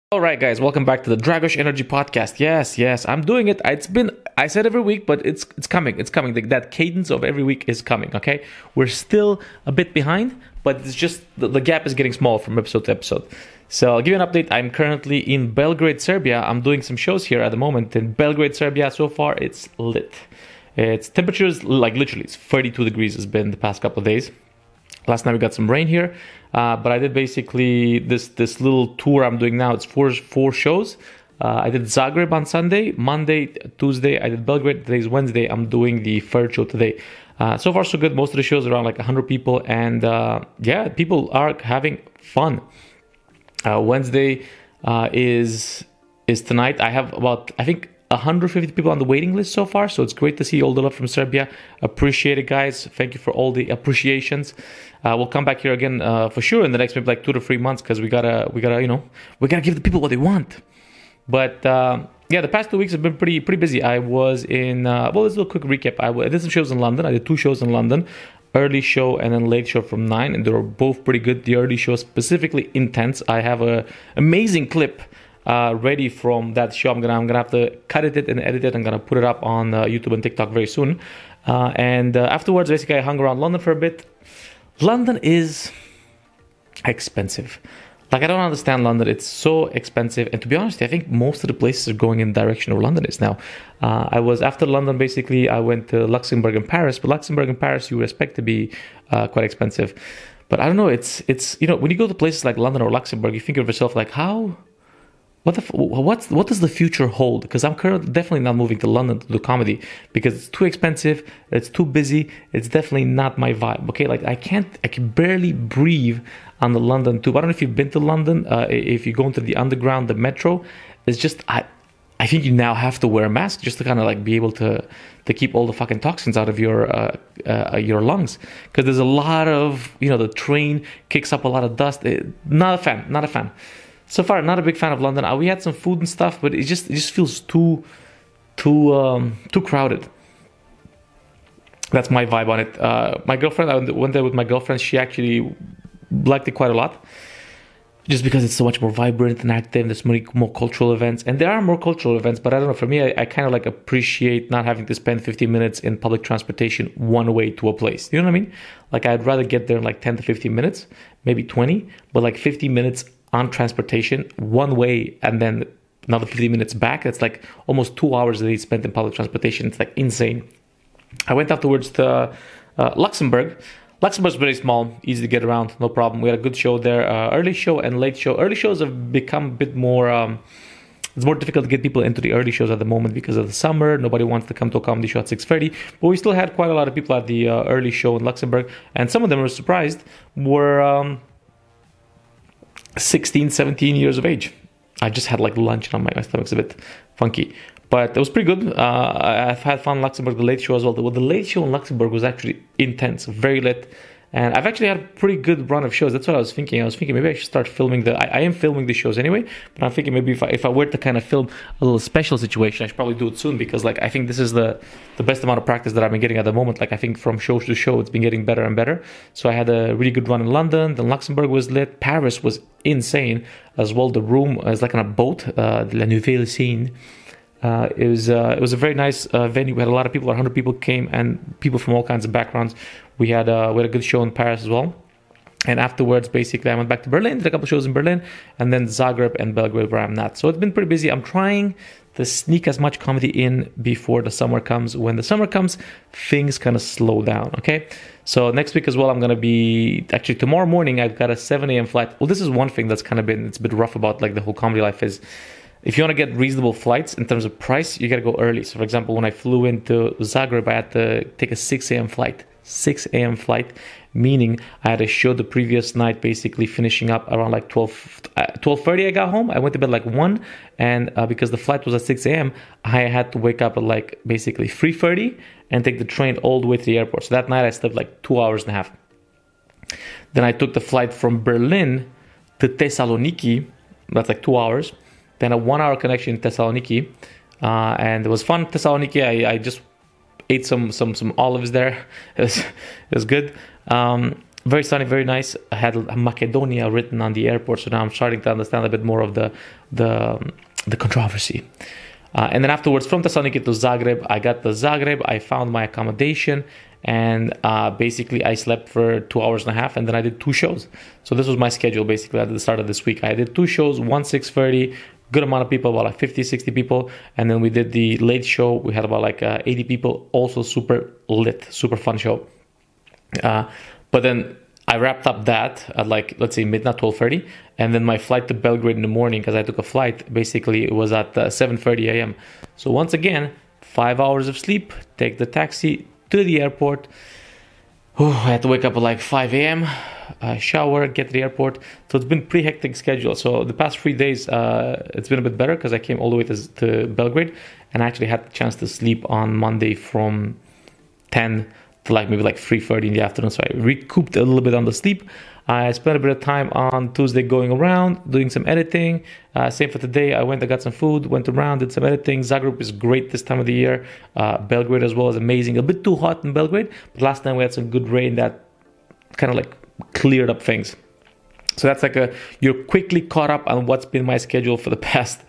All right, guys, welcome back to the Dragosh Energy Podcast. Yes, I'm doing it. I said every week, but it's coming. It's coming. That cadence of every week is coming. Okay, we're still a bit behind, but it's just the gap is getting small from episode to episode. So I'll give you an update. I'm currently in Belgrade, Serbia. I'm doing some shows here at the moment in Belgrade, Serbia. So far, it's lit. It's temperatures like literally it's 32 degrees. Has been the past couple of days. Last night we got some rain here, but I did basically this little tour I'm doing now. It's four shows. I did Zagreb on Sunday, Monday, Tuesday. I did Belgrade. Today's Wednesday. I'm doing the third show today. So far so good. Most of the shows around like 100 people, and people are having fun. Wednesday is tonight. I have about 150 people on the waiting list so far, so it's great to see all the love from Serbia. Appreciate it, guys. Thank you for all the appreciations. We'll come back here again for sure in the next maybe like 2 to 3 months because we gotta give the people what they want. But the past 2 weeks have been pretty busy. I was in let's do a quick recap. I did some shows in London. I did 2 shows in London, early show and then late show from 9, and they were both pretty good. The early show specifically intense. I have a amazing clip ready from that show. I'm gonna have to cut it and edit it. I'm gonna put it up on YouTube and TikTok very soon. And afterwards, basically, I hung around London for a bit. London is expensive. Like, I don't understand London. It's so expensive. And to be honest, I think most of the places are going in the direction of London is now. I was after London, basically, I went to Luxembourg and Paris. But Luxembourg and Paris, you would expect to be quite expensive. But I don't know. It's when you go to places like London or Luxembourg, you think of yourself like, what does the future hold? Because I'm currently definitely not moving to London to do comedy because it's too expensive, it's too busy, it's definitely not my vibe. Okay, like I can barely breathe on the London tube. I don't know if you've been to London. If you go into the underground, the metro, it's just I think you now have to wear a mask just to kind of like be able to keep all the fucking toxins out of your lungs. Because there's a lot of the train kicks up a lot of dust. Not a fan. So far, not a big fan of London. We had some food and stuff, but it just feels too crowded. That's my vibe on it. My girlfriend, I went there with my girlfriend. She actually liked it quite a lot, just because it's so much more vibrant and active. There's more cultural events, and there are more cultural events. But I don't know. For me, I kind of like appreciate not having to spend 15 minutes in public transportation one way to a place. You know what I mean? Like I'd rather get there in like 10 to 15 minutes, maybe 20, but like 15 minutes on transportation one way and then another 15 minutes back. It's like almost 2 hours that they spent in public transportation. It's like insane. I went afterwards to Luxembourg. Luxembourg's very small, easy to get around, no problem. We had a good show there, early show and late show. Early shows have become a bit more it's more difficult to get people into the early shows at the moment because of the summer. Nobody wants to come to a comedy show at 6:30, but we still had quite a lot of people at the early show in Luxembourg, and some of them were surprised were 16, 17 years of age. I just had like lunch and my stomach's a bit funky, but it was pretty good. I've had fun in Luxembourg, the late show as well. The late show in Luxembourg was actually intense, very lit. And I've actually had a pretty good run of shows. That's what I was thinking. Maybe I should start filming I am filming the shows anyway, but I'm thinking maybe if I were to kind of film a little special situation, I should probably do it soon because like I think this is the best amount of practice that I've been getting at the moment. Like I think from show to show, it's been getting better and better. So I had a really good run in London. Then Luxembourg was lit. Paris was insane as well. The room is like on a boat, La Nouvelle Scene. It was a very nice venue. We had a lot of people. 100 people came, and people from all kinds of backgrounds. We had a good show in Paris as well. And afterwards, basically, I went back to Berlin, did a couple shows in Berlin, and then Zagreb and Belgrade, where I'm not. So it's been pretty busy. I'm trying to sneak as much comedy in before the summer comes. When the summer comes, things kind of slow down, okay? So next week as well, I'm going to be... Actually, tomorrow morning, I've got a 7 a.m. flight. Well, this is one thing that's kind of it's a bit rough about like the whole comedy life is... If you want to get reasonable flights in terms of price, you got to go early. So, for example, when I flew into Zagreb, I had to take a 6 a.m. flight. 6 a.m. flight, meaning I had a show the previous night, basically finishing up around like 12:30 I got home. I went to bed like 1, and because the flight was at 6 a.m., I had to wake up at like basically 3:30 and take the train all the way to the airport. So that night I slept like 2 hours and a half. Then I took the flight from Berlin to Thessaloniki. That's like 2 hours. Then a 1 hour connection in Thessaloniki, and it was fun. Thessaloniki, I just ate some olives there. It was good. very sunny, very nice. I had Macedonia written on the airport, so now I'm starting to understand a bit more of the controversy. And then afterwards, from Thessaloniki to Zagreb, I got to Zagreb. I found my accommodation, and basically I slept for 2 hours and a half, and then I did 2 shows. So this was my schedule basically at the start of this week. I did 2 shows, one 6:30, good amount of people, about like 50, 60 people. And then we did the late show. We had about like 80 people, also super lit, super fun show. But then I wrapped up that at like, let's say midnight, 12:30. And then my flight to Belgrade in the morning, because I took a flight, basically it was at 7:30 a.m. So once again, 5 hours of sleep, take the taxi to the airport. I had to wake up at like 5 a.m., shower, get to the airport. So it's been pretty hectic schedule. So the past 3 days, it's been a bit better because I came all the way to Belgrade, and I actually had the chance to sleep on Monday from 10 to like maybe like 3:30 in the afternoon. So I recouped a little bit on the sleep. I spent a bit of time on Tuesday going around, doing some editing. Same for today. I got some food, went around, did some editing. Zagreb is great this time of the year. Belgrade as well is amazing. A bit too hot in Belgrade, but last time we had some good rain that kind of like cleared up things. So that's like you're quickly caught up on what's been my schedule for the past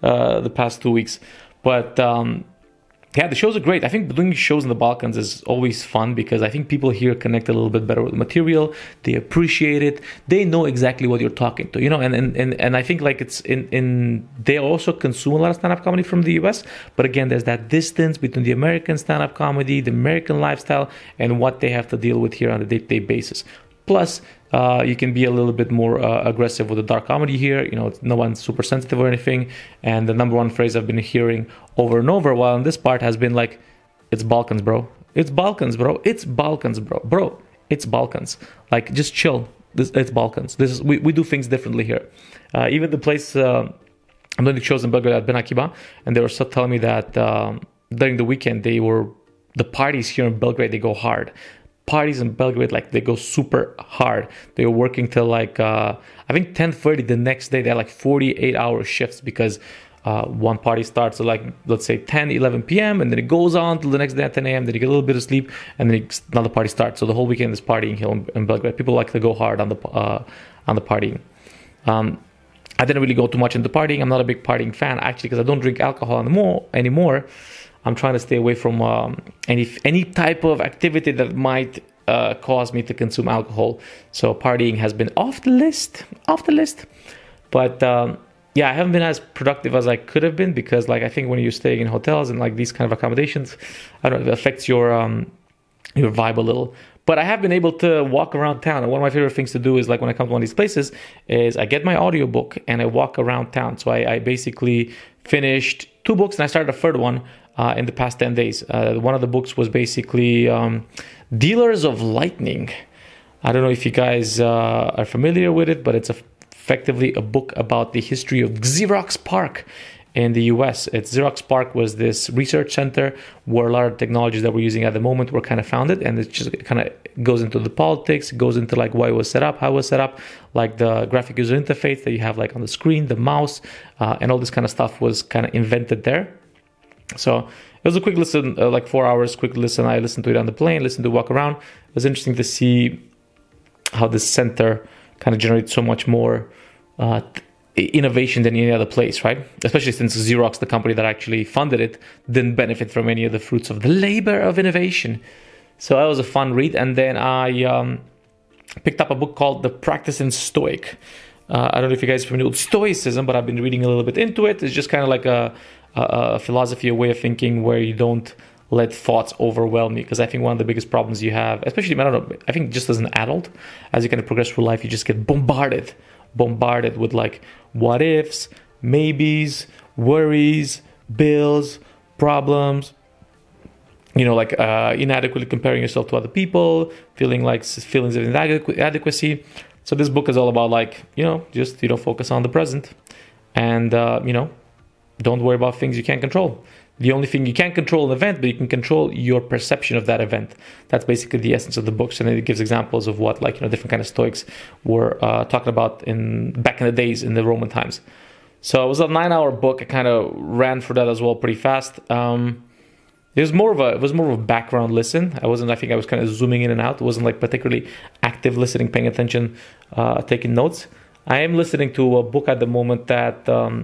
2 weeks. But yeah, the shows are great. I think doing shows in the Balkans is always fun because I think people here connect a little bit better with the material. They appreciate it. They know exactly what you're talking to, and I think like it's they also consume a lot of stand-up comedy from the US. But again, there's that distance between the American stand-up comedy, the American lifestyle, and what they have to deal with here on a day-to-day basis. Plus, you can be a little bit more aggressive with the dark comedy here. No one's super sensitive or anything. And the number one phrase I've been hearing over and over while in this part has been like, it's Balkans, bro. It's Balkans, bro. It's Balkans, bro. Bro, it's Balkans. Like, just chill. It's Balkans. We do things differently here. Even the place, I'm doing the shows in Belgrade at Ben Akiba, and they were still telling me that during the weekend, the parties here in Belgrade, they go hard. Parties in Belgrade, like they go super hard. They were working till like I think 10:30 the next day. They had like 48-hour shifts because one party starts at like, let's say 10, 11 p.m. and then it goes on till the next day at 10 a.m. Then you get a little bit of sleep and then another party starts. So the whole weekend is partying here in Belgrade. People like to go hard on the partying. I didn't really go too much into partying. I'm not a big partying fan actually because I don't drink alcohol anymore. I'm trying to stay away from any type of activity that might cause me to consume alcohol. So partying has been off the list. But yeah, I haven't been as productive as I could have been because, like, I think when you're staying in hotels and like these kind of accommodations, I don't know, it affects your vibe a little. But I have been able to walk around town. And one of my favorite things to do is like when I come to one of these places is I get my audiobook and I walk around town. So I basically finished 2 books and I started a third one in the past 10 days. One of the books was basically Dealers of Lightning. I don't know if you guys are familiar with it, but it's effectively a book about the history of Xerox PARC in the US. Xerox PARC was this research center where a lot of technologies that we're using at the moment were kind of founded, and it just kind of goes into the politics, it goes into like why it was set up, how it was set up, like the graphic user interface that you have like on the screen, the mouse, and all this kind of stuff was kind of invented there. So it was a quick listen, like 4 hours, quick listen. I listened to it on the plane, listened to walk around. It was interesting to see how this center kind of generates so much more innovation than any other place, right? Especially since Xerox, the company that actually funded it, didn't benefit from any of the fruits of the labor of innovation. So that was a fun read. And then I picked up a book called The Practice in Stoic. I don't know if you guys are familiar with Stoicism, but I've been reading a little bit into it. It's just kind of like a philosophy, a way of thinking where you don't let thoughts overwhelm you. Because I think one of the biggest problems you have, especially, I don't know, I think just as an adult, as you kind of progress through life, you just get bombarded with like what ifs, maybes, worries, bills, problems, like inadequately comparing yourself to other people, feelings of inadequacy. So this book is all about like, just, focus on the present and, don't worry about things you can't control. The only thing you can't control an event, but you can control your perception of that event. That's basically the essence of the book. And then it gives examples of what different kind of Stoics were talking about back in the days in the Roman times. So it was a 9-hour book. I kind of ran through that as well pretty fast. it was more of a background listen. I think I was kind of zooming in and out. It wasn't like particularly active listening, paying attention, taking notes. I am listening to a book at the moment that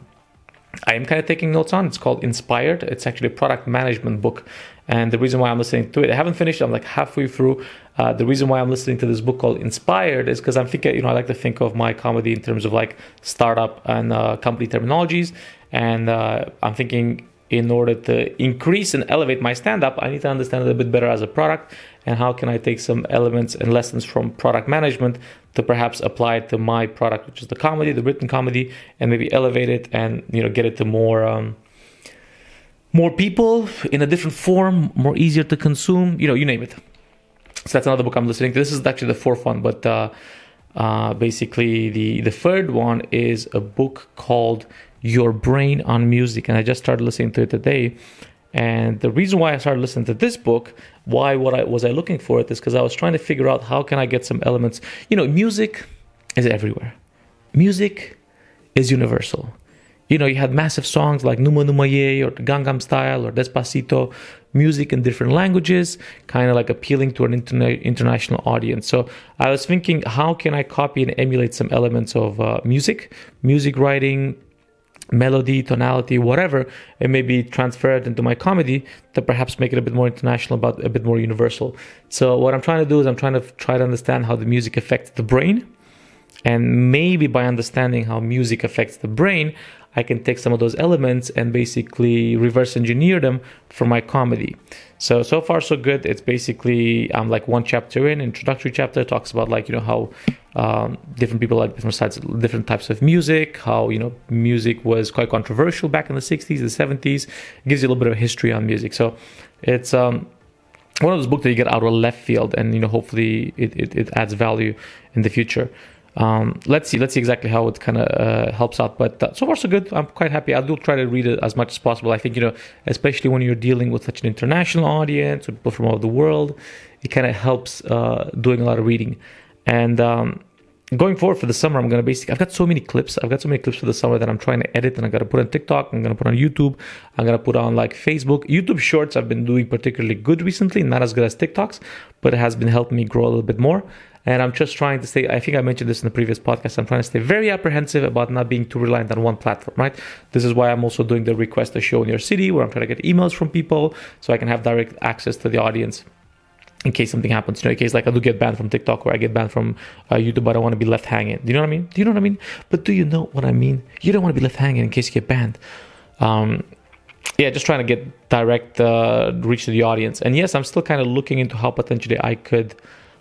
I am kind of taking notes on. It's called Inspired. It's actually a product management book. And the reason why I'm listening to it, I haven't finished. I'm like halfway through. The reason why I'm listening to this book called Inspired is because I'm thinking, I like to think of my comedy in terms of like startup and company terminologies. And I'm thinking in order to increase and elevate my stand-up, I need to understand it a bit better as a product. And how can I take some elements and lessons from product management to perhaps apply it to my product, which is the comedy, the written comedy, and maybe elevate it and get it to more people in a different form, more easier to consume, you name it. So that's another book I'm listening to. This is actually the fourth one, but basically the third one is a book called Your Brain on Music, and I just started listening to it today. And the reason why I started listening to this book, was I looking for it, is because I was trying to figure out how can I get some elements. Music is everywhere. Music is universal. You had massive songs like Numa Numa Ye or Gangnam Style or Despacito, music in different languages, kind of like appealing to an international audience. So I was thinking, how can I copy and emulate some elements of music writing, melody, tonality, whatever, and maybe transfer it into my comedy to perhaps make it a bit more international, but a bit more universal. So what I'm trying to do is I'm trying to try to understand how the music affects the brain. And maybe by understanding how music affects the brain, I can take some of those elements and basically reverse engineer them for my comedy. So far so good. It's basically, I'm like one chapter in, introductory chapter, talks about like, how different people like different types of music, how, music was quite controversial back in the 60s, the 70s. It gives you a little bit of history on music. So it's one of those books that you get out of left field and, hopefully it adds value in the future. Let's see exactly how it kind of helps out, but so far so good. I'm quite happy. I do try to read it as much as possible. I think, especially when you're dealing with such an international audience, with people from all over the world, it kind of helps doing a lot of reading. And going forward for the summer, I've got so many clips. I've got so many clips for the summer that I'm trying to edit, and I'm going to put on TikTok. I'm going to put on YouTube. I'm going to put on like Facebook. YouTube Shorts I've been doing particularly good recently, not as good as TikToks, but it has been helping me grow a little bit more. And I'm just trying to stay, I think I mentioned this in the previous podcast, I'm trying to stay very apprehensive about not being too reliant on one platform, right? This is why I'm also doing the request a show in your city, where I'm trying to get emails from people so I can have direct access to the audience in case something happens. In case like I do get banned from TikTok or I get banned from YouTube, but I don't want to be left hanging. Do you know what I mean? But do you know what I mean? You don't want to be left hanging in case you get banned. Just trying to get direct reach to the audience. And yes, I'm still kind of looking into how potentially I could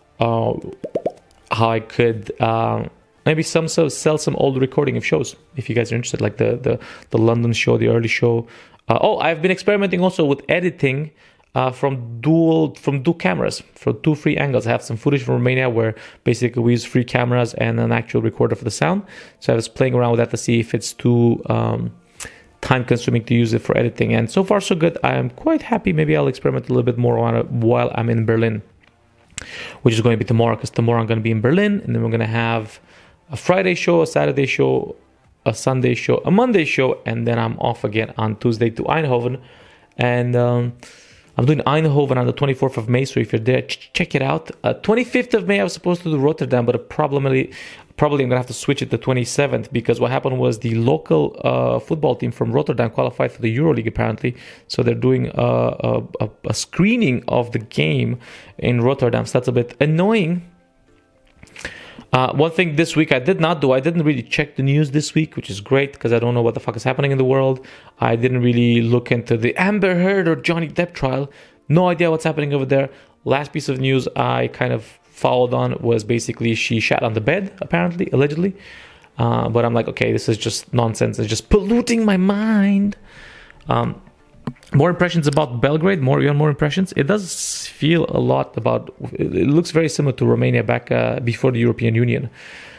maybe sell some old recording of shows if you guys are interested, like the London show, the early show. I've been experimenting also with editing from dual cameras, from 2 free angles. I have some footage from Romania where basically we use 3 cameras and an actual recorder for the sound. So I was playing around with that to see if it's too time consuming to use it for editing. And so far so good. I am quite happy. Maybe I'll experiment a little bit more on it while I'm in Berlin, which is going to be tomorrow, because tomorrow I'm going to be in Berlin, and then we're going to have a Friday show, a Saturday show, a Sunday show, a Monday show, and then I'm off again on Tuesday to Eindhoven. And I'm doing Eindhoven on the 24th of May, so if you're there, check it out. 25th of May, I was supposed to do Rotterdam, but probably I'm going to have to switch it to 27th, because what happened was the local football team from Rotterdam qualified for the EuroLeague, apparently. So they're doing a screening of the game in Rotterdam. So that's a bit annoying. One thing this week I did not do, I didn't really check the news this week, which is great because I don't know what the fuck is happening in the world. I didn't really look into the Amber Heard or Johnny Depp trial. No idea what's happening over there. Last piece of news I kind of followed on was basically she shat on the bed, apparently, allegedly. But I'm like, okay, this is just nonsense. It's just polluting my mind. More impressions about Belgrade, more impressions. It does feel a lot about, it looks very similar to Romania back before the European Union.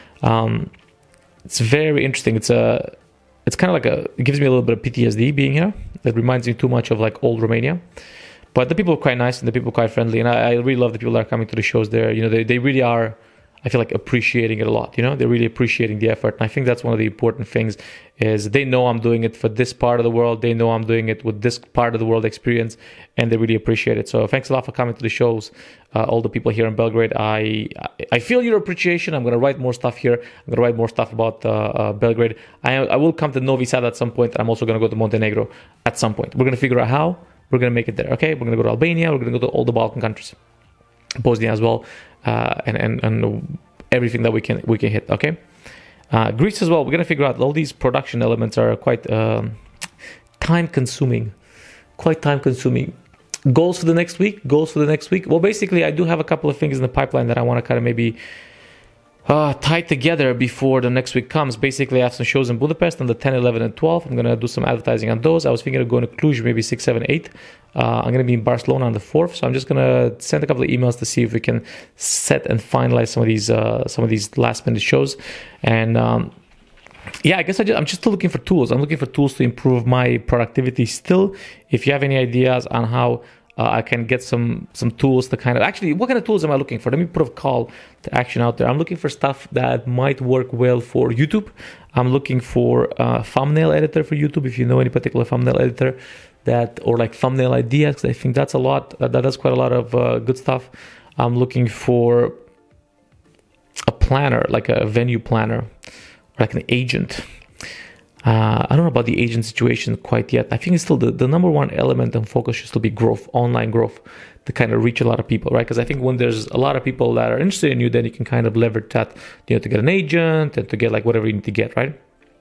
It's very interesting. It's kind of like it gives me a little bit of PTSD being here. It reminds me too much of like old Romania. But the people are quite nice and the people are quite friendly. And I really love the people that are coming to the shows there. They really are I feel like appreciating it a lot. They're really appreciating the effort. And I think that's one of the important things is they know I'm doing it for this part of the world. They know I'm doing it with this part of the world experience, and they really appreciate it. So thanks a lot for coming to the shows, all the people here in Belgrade. I feel your appreciation. I'm going to write more stuff here. I'm going to write more stuff about Belgrade. I will come to Novi Sad at some point, and I'm also going to go to Montenegro at some point. We're going to figure out how. We're going to make it there, okay? We're going to go to Albania. We're going to go to all the Balkan countries, Bosnia as well, and everything that we can hit, okay? Greece as well. We're going to figure out all these production elements are quite time-consuming. Goals for the next week? Well, basically, I do have a couple of things in the pipeline that I want to kind of maybe tie together before the next week comes. Basically, I have some shows in Budapest on the 10, 11, and 12. I'm going to do some advertising on those. I was thinking of going to Cluj, maybe 6, 7, 8. I'm going to be in Barcelona on the 4th. So I'm just going to send a couple of emails to see if we can set and finalize some of these last minute shows. And I guess I'm just still looking for tools. I'm looking for tools to improve my productivity still. If you have any ideas on how I can get some tools to kind of... Actually, what kind of tools am I looking for? Let me put a call to action out there. I'm looking for stuff that might work well for YouTube. I'm looking for a thumbnail editor for YouTube, if you know any particular thumbnail editor or like thumbnail ideas, because I think that's that's quite a lot of good stuff. I'm looking for a planner, like a venue planner, like an agent. I don't know about the agent situation quite yet. I think it's still the number one element and focus should still be growth, online growth, to kind of reach a lot of people, right? Because I think when there's a lot of people that are interested in you, then you can kind of leverage that, to get an agent and to get like whatever you need to get, right?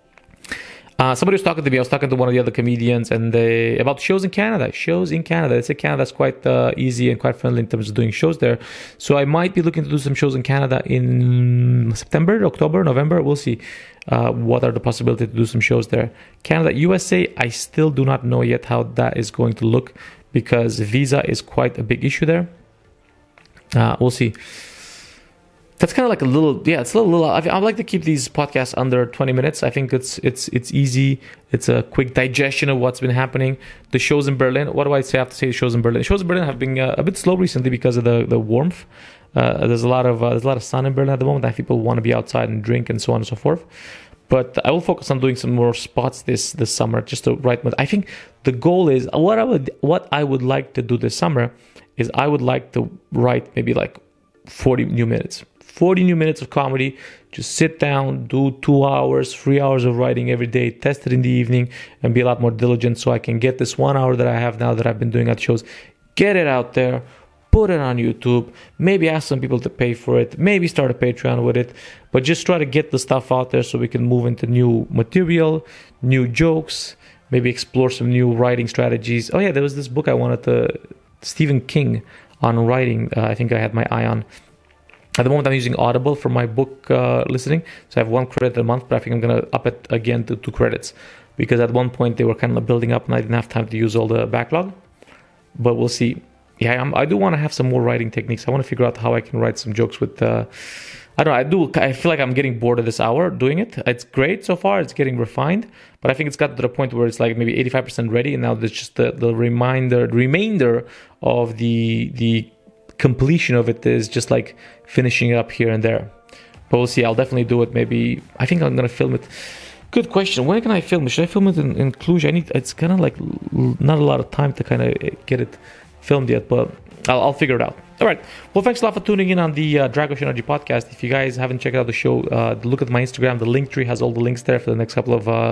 Somebody was talking to me. I was talking to one of the other comedians, and about shows in Canada. They say Canada's quite easy and quite friendly in terms of doing shows there. So I might be looking to do some shows in Canada in September, October, November. We'll see what are the possibilities to do some shows there. Canada, USA, I still do not know yet how that is going to look because visa is quite a big issue there. We'll see. That's kind of like it's a little. I like to keep these podcasts under 20 minutes. I think it's easy. It's a quick digestion of what's been happening. The shows in Berlin. What do I say? I have to say the shows in Berlin. The shows in Berlin have been a bit slow recently because of the warmth. There's a lot of sun in Berlin at the moment. I think people want to be outside and drink and so on and so forth. But I will focus on doing some more spots this summer just to write. I think the goal is what I would like to do this summer is I would like to write maybe like 40 new minutes. 40 new minutes of comedy, just sit down, do 2 hours, 3 hours of writing every day, test it in the evening, and be a lot more diligent so I can get this 1 hour that I have now that I've been doing at shows, get it out there, put it on YouTube, maybe ask some people to pay for it, maybe start a Patreon with it, but just try to get the stuff out there so we can move into new material, new jokes, maybe explore some new writing strategies. Oh yeah, there was this book I wanted to, Stephen King on writing, I think I had my eye on. At the moment, I'm using Audible for my book listening. So I have 1 credit a month, but I think I'm going to up it again to 2 credits. Because at one point, they were kind of building up and I didn't have time to use all the backlog. But we'll see. Yeah, I do want to have some more writing techniques. I want to figure out how I can write some jokes with... I feel like I'm getting bored of this hour doing it. It's great so far. It's getting refined. But I think it's got to the point where it's like maybe 85% ready. And now there's just the remainder of the completion of it is just like finishing up here and there. But we'll see. I'll definitely do it. Maybe I think I'm gonna film it. Good question. When can I film it? Should I film it in Cluj? It's kind of like not a lot of time to kind of get it filmed yet, but I'll figure it out. All right. Well, thanks a lot for tuning in on the Dragos Energy podcast. If you guys haven't checked out the show, look at my Instagram. The link tree has all the links there for the next couple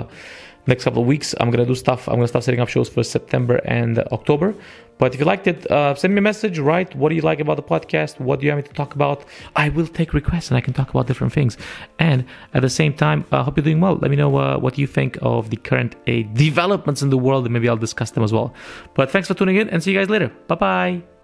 of weeks. I'm gonna do stuff. I'm gonna start setting up shows for September and October. But if you liked it, send me a message. Write what do you like about the podcast? What do you want me to talk about? I will take requests and I can talk about different things. And at the same time, I hope you're doing well. Let me know what you think of the current developments in the world, and maybe I'll discuss them as well. But thanks for tuning in, and see you guys later. Bye bye.